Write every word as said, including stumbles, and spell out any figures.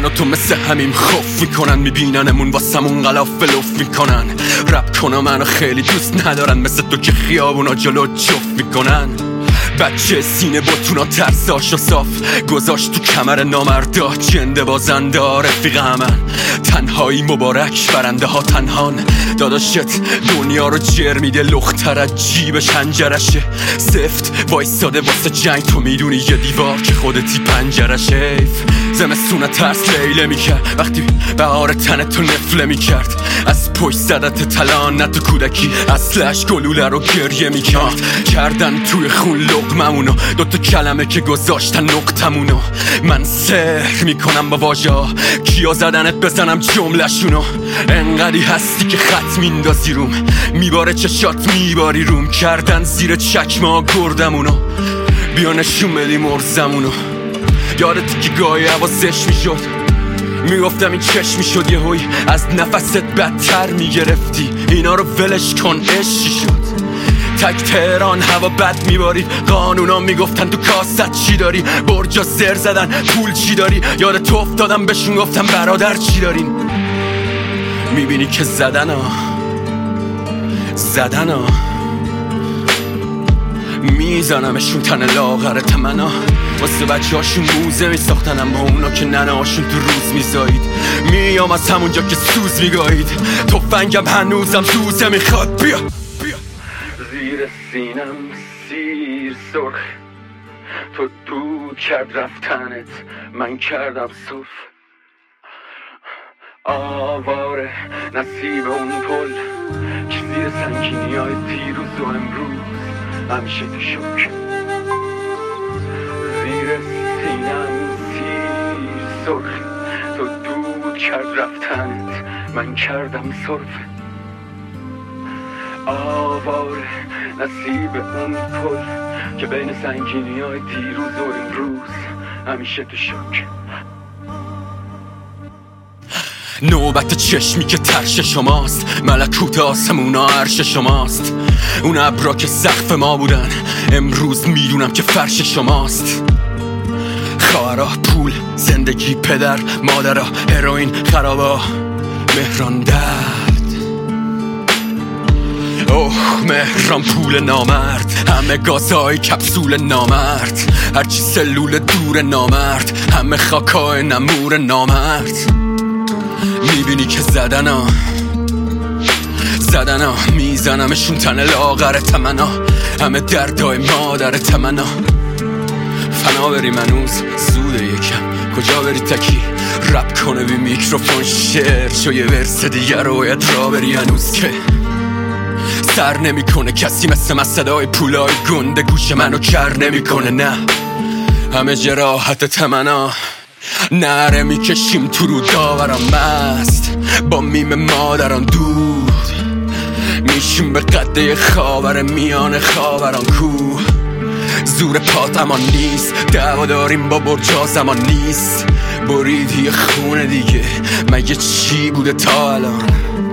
من و تو مثل همیم خوف میکنن، میبیننمون واسمون غلاف لف میکنن. رپ کنم منو خیلی دوست ندارن، مثل تو که خیابونا جلو جفت میکنن. بچه سینه باتونا ترساش و صاف گذاشت تو کمر نامردا، جنده بازنده رفیق همن. تنهایی مبارک برنده ها تنهان، داداشت دنیا رو جر میده، لختر از جیبش هنجرشه. سفت وایستاده واسه جنگ، تو میدونی یه دیوار که خودتی پنجرشه. زمستونه ترس لیله میکرد وقتی بهار تن تو نفله میکرد. از پشت زدت تلان نه تو کودکی، اصلش گلوله رو گریه میکرد. کردن توی خون لقممونو، دوتا کلمه که گذاشتن نقطمونو. من سحر میکنم با واژه، کیا زدنت بزنم جملشونو. انقدی هستی که خط میندازی روم، میباره چشات میباری روم. کردن زیر چکمه گردمونو، بیا نشون بدی مرزمونو. یادتی که گاهی حواسش میشد، میگفتم این چشم میشد، یه هوی از نفست بدتر میگرفتی. اینا رو ولش کن عشقی شد. تک تهران هوا بد میبارید، قانونا میگفتن تو کاست چی داری. برجا زر زدن پول چی داری، یاد تو افتادم بهشون گفتم برادر چی دارین. میبینی که زدن ها زدن ها میزنمشون تن لاغر تمنا. واسه بچه هاشون موزه میساختن، اما اونا که ننه هاشون تو روز میزایید. میام از همونجا که سوز میگایید، تفنگم هنوزم سوزه میخواد. بیا بیا زیر سینم سیر سرخ، تو دود کرد رفتنت، من کردم صف. آواره نصیب اون پل که زیر سنگینی های دیروز و امروز همیشه تو شک. زیر سینم سیر سرخ، تو دود کرد رفتنت، من کردم صرف. آواره نصیب اون پل که بین سنگینی های دیروز و امروز همیشه تو شک. نوبت چشمی که ترش شماست، ملکوت آسمونا عرش شماست. اون ابرا که سقف ما بودن امروز میدونم که فرش شماست. خواهرا، پول، زندگی، پدر، مادرها، هروئین، خرابا، مهران درد. اوه مهران پول نامرد، همه گازهای کپسول نامرد، هرچی سلول دور نامرد، همه خاکای نمور نامرد. میبینی که زدن ها زدن ها میزنمشون تن لاغر تمنا. همه دردای مادر تمنا. فنا بری منوز زوده یکم، کجا بری تکی رپ کنه بی میکروفون شعر شو یه ورس دیگر رویت را بری هنوز که سر نمی کنه کسی مثل من. صدای پولای گنده گوش منو کر نمی کنه. نه همه جراحت تمنا، نره میکشیم تو رو داورم مست، با میم مادران دود میشیم به قده خاور میان خاوران کو. زور پات امان نیست، دعوا داریم با برجا زمان نیست. بریدی خونه دیگه مگه چی بوده تا الان؟